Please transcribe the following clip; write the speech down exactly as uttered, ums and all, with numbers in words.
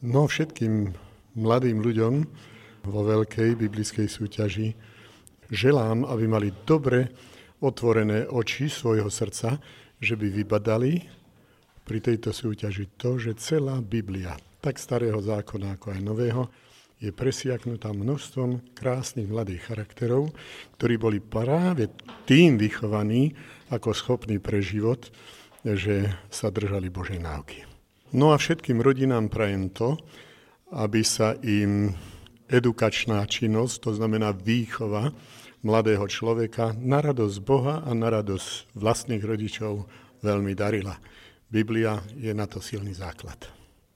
No všetkým mladým ľuďom vo veľkej biblickej súťaži želám, aby mali dobre otvorené oči svojho srdca, že by vybadali pri tejto súťaži to, že celá Biblia, tak starého zákona ako aj nového, je presiaknutá množstvom krásnych mladých charakterov, ktorí boli práve tým vychovaní ako schopní pre život, že sa držali Božej náuky. No a všetkým rodinám prajem to, aby sa im edukačná činnosť, to znamená výchova mladého človeka, na radosť Boha a na radosť vlastných rodičov veľmi darila. Biblia je na to silný základ.